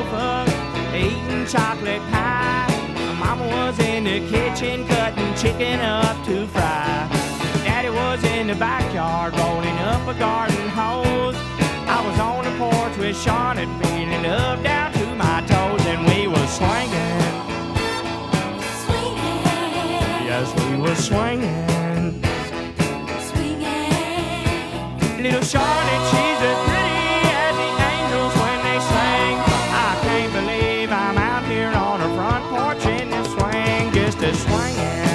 sofa eating chocolate pie. Mama was in the kitchen cutting chicken up to fry. Daddy was in the backyard rolling up a garden hose. I was on the porch with Charlotte feeling up down to my toes, and we was swinging. Yes, we was swinging. Little Charlotte, she's as pretty as the angels when they sing. I can't believe I'm out here on her front porch in the swing, just a swinging.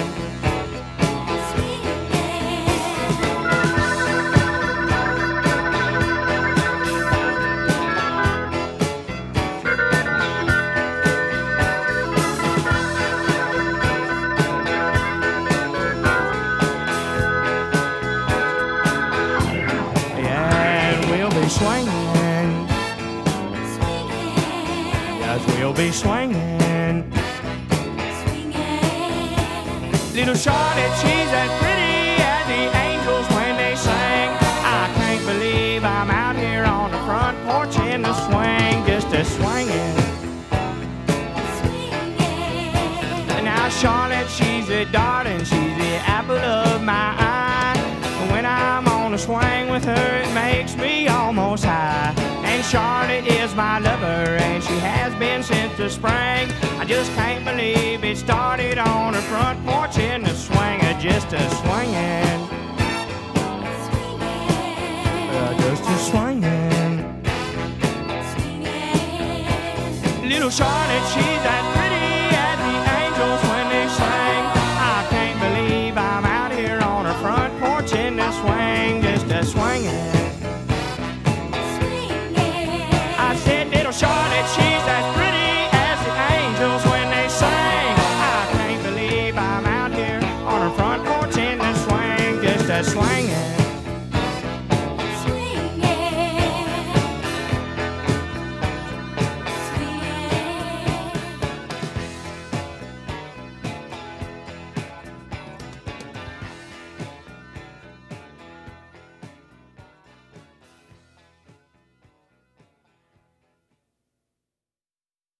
Swinging. Yes, we'll be swinging. Little Charlotte, she's as pretty as the angels when they sing. I can't believe I'm out here on the front porch in the swing, just a swinging. Now Charlotte, she's a darling, she's the apple of my eye. When I'm on a swing with her, it makes me almost high. And Charlotte is my lover, and she has been since the spring. I just can't believe it started on her front porch in the swing, just a swinging. Just a swinging. Little Charlotte, she's that